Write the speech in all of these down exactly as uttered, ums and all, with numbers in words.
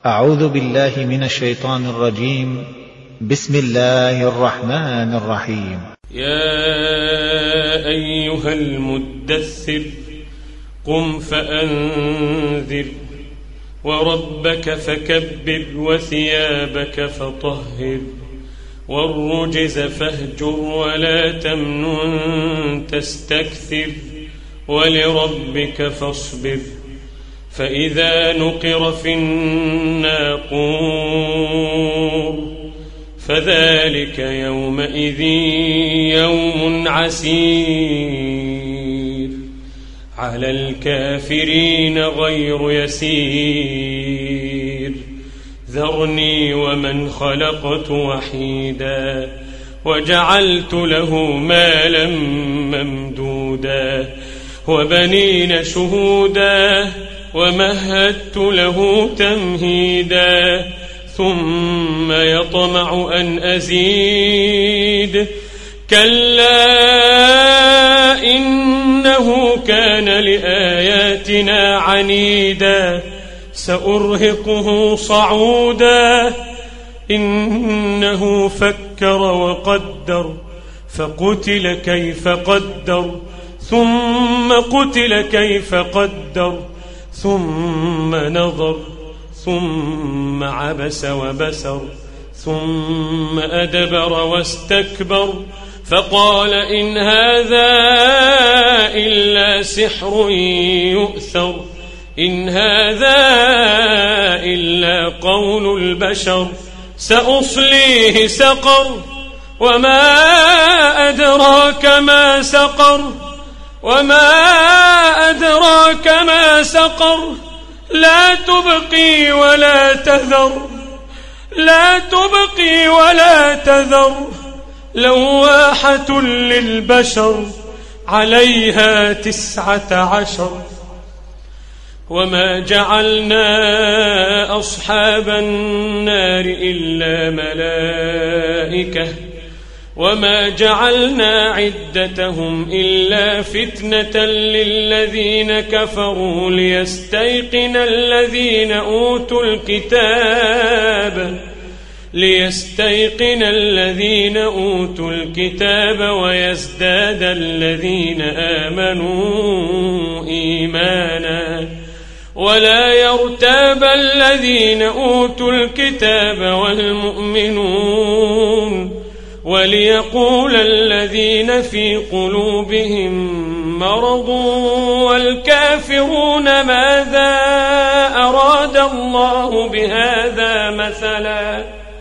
أعوذ بالله من الشيطان الرجيم. بسم الله الرحمن الرحيم. يا أيها المدثر قم فأنذر وربك فكبر وثيابك فطهر والرجز فاهجر ولا تمنن تستكثر ولربك فاصبر فإذا نقر في الناقور فذلك يومئذ يوم عسير على الكافرين غير يسير ذرني ومن خلقت وحيدا وجعلت له مالا ممدودا وبنين شهودا ومهدت له تمهيدا ثم يطمع أن أزيد كلا إنه كان لآياتنا عنيدا سأرهقه صعودا إنه فكر وقدر فقتل كيف قدر ثم قتل كيف قدر ثم نظر ثم عبس وبسر ثم أدبر واستكبر فقال إن هذا إلا سحر يؤثر إن هذا إلا قول البشر سأصليه سقر وما أدراك ما سقر وما أدراك ما سقر لا تبقي ولا تذر لا تبقي ولا تذر لواحة للبشر عليها تسعة عشر وما جعلنا أصحاب النار إلا ملائكة وما جعلنا عدتهم إلا فتنة للذين كفروا ليستيقن الذين أوتوا الكتاب ليستيقن الذين أوتوا الكتاب ويزداد الذين آمنوا إيمانا ولا يرتاب الذين أوتوا الكتاب والمؤمنون وليقول الذين في قلوبهم مرض والكافرون ماذا أراد الله بهذا مثلا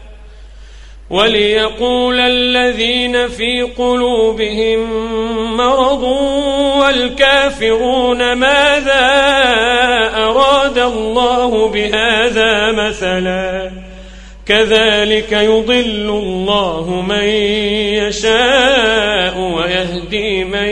وليقول الذين في قلوبهم مرض والكافرون ماذا أراد الله بهذا مثلا كذلك يضل الله من يشاء ويهدي من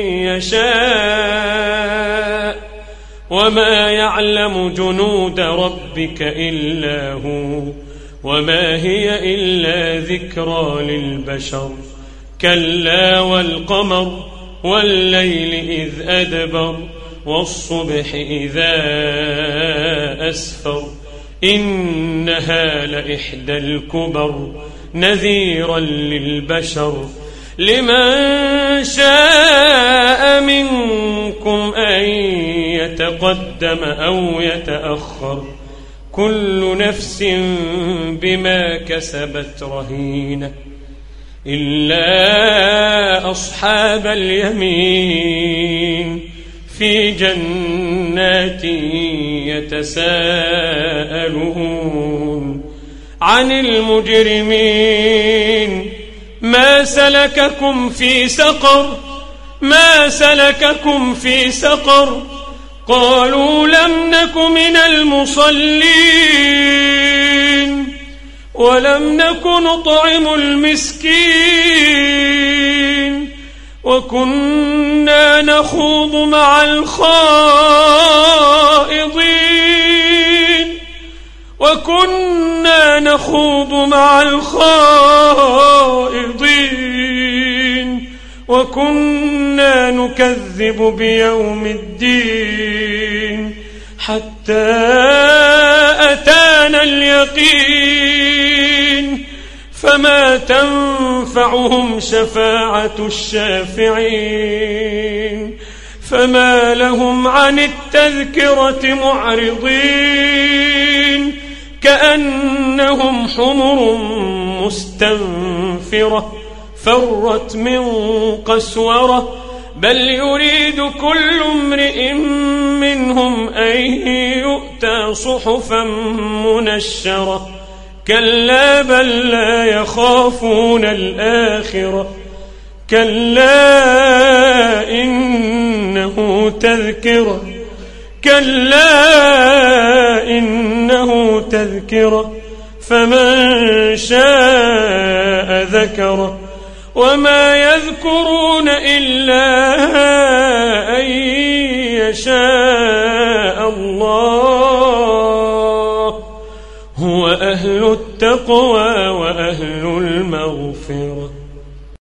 يشاء وما يعلم جنود ربك إلا هو وما هي إلا ذكرى للبشر كلا والقمر والليل إذ أدبر والصبح إذا أسفر إنها لإحدى الكبر نذيرا للبشر لمن شاء منكم أن يتقدم أو يتأخر كل نفس بما كسبت رهينة إلا أصحاب اليمين في جنات يتساءلون عن المجرمين ما سلككم في سقر ما سلككم في سقر قالوا لم نك من المصلين ولم نك نطعم المسكين وكنا نخوض مع الخائضين وكنا نخوض مع الخائضين وكنا نكذب بيوم الدين حتى أتانا اليقين فما تنفعهم شفاعة الشافعين فما لهم عن التذكرة معرضين كأنهم حمر مستنفرة فرت من قسورة بل يريد كل امرئ منهم أن يؤتى صحفا منشرة كلا بل لا يخافون الآخرة كلا إنه تذكرة كلا إنه تذكرة فمن شاء ذكره وما يذكرون إلا أن يشاء الله هو أهل التقوى وأهل المغفرة.